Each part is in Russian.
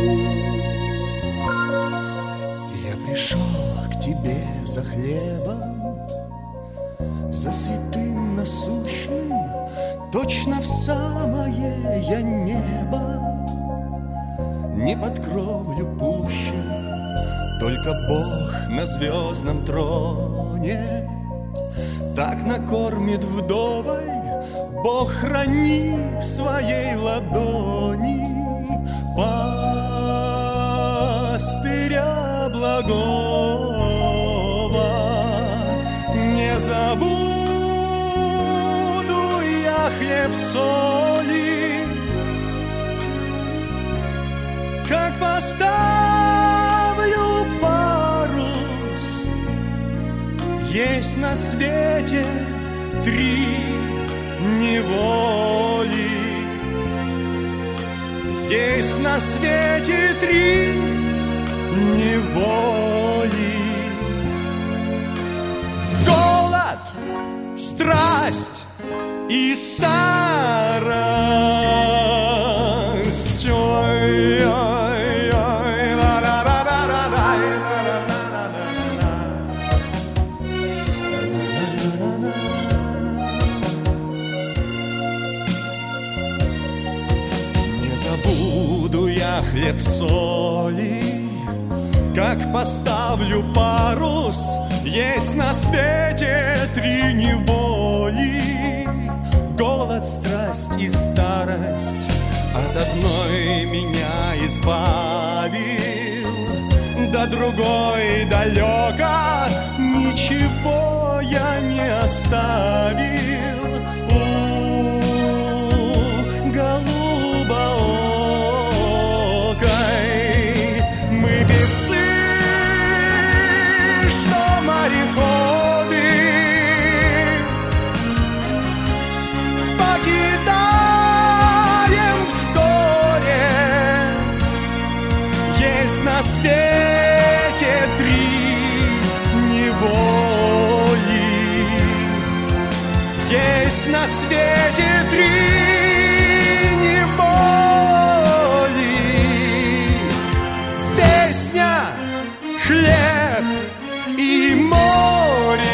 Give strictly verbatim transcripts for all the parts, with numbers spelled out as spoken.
Я пришел к тебе за хлебом, за святым насущным, точно в самое я небо. Не под кровлю пущен, только Бог на звездном троне. Так накормит вдовой, Бог храни в своей ладони пастыря благого. Не забуду я хлеб соли, как поставлю парус. Есть на свете три неволи, есть на свете три неволи. Голод, страсть и старость. Ой, ой, ой, ла-ла-ла-ла-ла-ла, не забуду я хлеб соли, как поставлю парус. Есть на свете три неволи, голод, страсть и старость. От одной меня избавил, до другой далеко ничего я не оставил. У голубоокой мы певцы, что мореходы, покидаем вскоре. Есть на свете три неволи, есть на свете три неволи. Песня, хлеб и море.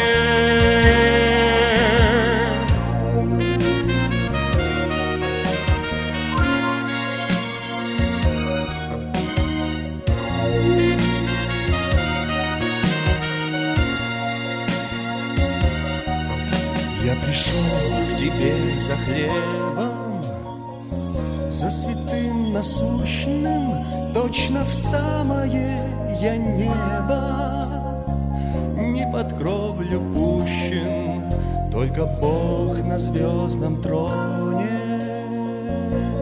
Я пришел к тебе за хлебом, за святым насущным, точно в самое я небо. Не под кровлю пущен, только Бог на звездном троне.